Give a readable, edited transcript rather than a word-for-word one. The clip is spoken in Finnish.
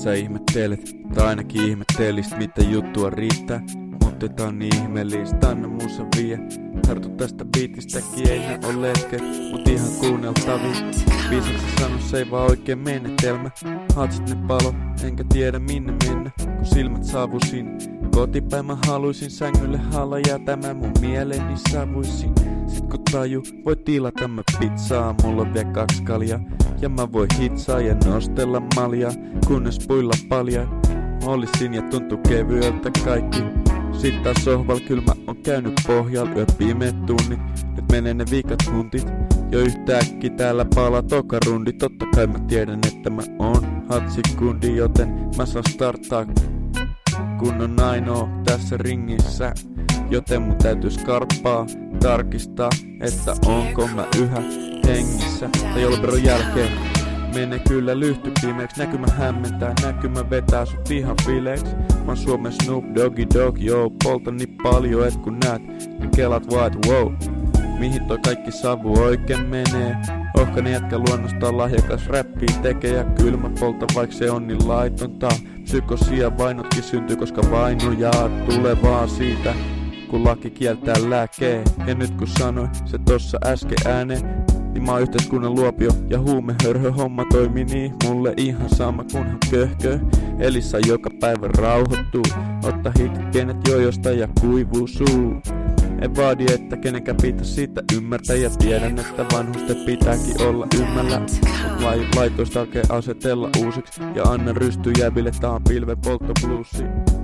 sä ihmettelet, tai ainakin ihmettelist mitä juttua riittää. Mutta tää on niin ihmeellistä, anna musa vie. Tartu tästä biitistäkin, ei nää oo letket, mut ihan kuunneltavia. Biisissä sano se ei vaan oikein menetelmä. Hatsit ne palo, enkä tiedä minne mennä, kun silmät saavuisin. Kotipäin mä haluisin sängylle hala ja tämä mun mieleeni savuisin. Sit kun taju, voi tilata mä pizzaa, mulla on vielä 2 kaljaa. Ja mä voi hitsaa ja nostella maljaa, kunnes puilla paljaa. Olisin ja tuntuu kevyeltä kaikki. Sit taas sohval kyllä mä oon käynyt pohjalla, yö pimeet tunnit. Nyt menee ne viikat huntit, jo yhtäkki täällä palaa toka rundi. Totta kai mä tiedän, että mä oon hatsikundi, joten mä saan starttaa, kun on ainoa tässä ringissä. Joten mun täytyy skarppaa, tarkistaa, että onko mä yhä hengissä. Tai jolperon jälkeen menee kyllä lyhty pimeäks, näkymä hämmentää, näkymä vetää sut ihan fileeks. Mä oon Suomen Snoop Doggy Dogg, joo, poltan niin paljon, et kun näet, niin kelat vaan, wow. Mihin toi kaikki savu oikein menee? Ohkainen jätkä luonnostaan lahjakas räppiä tekee ja kylmä polta, vaik se on niin laitonta. Psykosia vainotkin syntyy, koska vainojaa tulee vaan siitä, kun laki kieltää lääkee. Ja nyt kun sanoin se tossa äsken ääneen, niin mä oon yhteiskunnan luopio ja huumehörhö homma toimii niin mulle ihan sama kunhan köhkö. Eli saa joka päivä rauhoittuu, otta hikki pienet jojosta ja kuivuu suu. En vaadi, että kenenkään pitäis siitä ymmärtää ja tiedän, että vanhusten pitääkin olla ymmällä. Mut laitoista alkee asetella uusiksi ja anna rystyy jäville, tää on pilven polttobluesi.